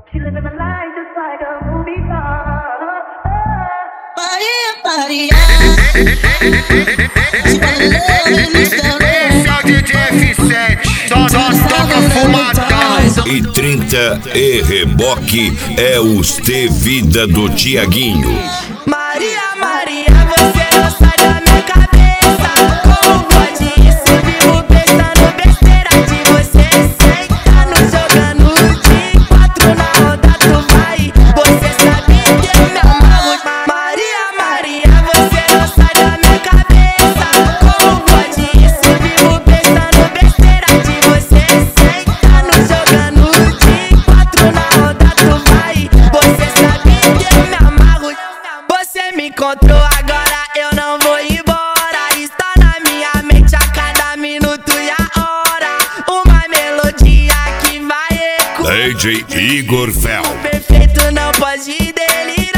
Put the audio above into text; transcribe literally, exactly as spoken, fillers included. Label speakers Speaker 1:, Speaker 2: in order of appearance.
Speaker 1: Maria,
Speaker 2: esse é o D J F sete, só, só toca fumadão.
Speaker 3: E trinta e reboque é os T Vida do Tiaguinho.
Speaker 1: Maria, Maria, você não sai da minha cabeça. Como pode isso? Vivo pensando besteira de você. Sentando, jogando de quatro na roda, tu vai. Você sabe que eu me amarro. Maria, Maria, você não sai da minha cabeça. Como pode isso? Vivo pensando besteira de você. Sentando, jogando de quatro na roda, tu vai. Você sabe que eu me amarro. Você me encontrou agora, eu não vou embora. Está na minha mente a cada minuto e a hora. Uma melodia que vai ecoar.
Speaker 3: D J Igor Fel.
Speaker 1: Perfeito não pode delirar.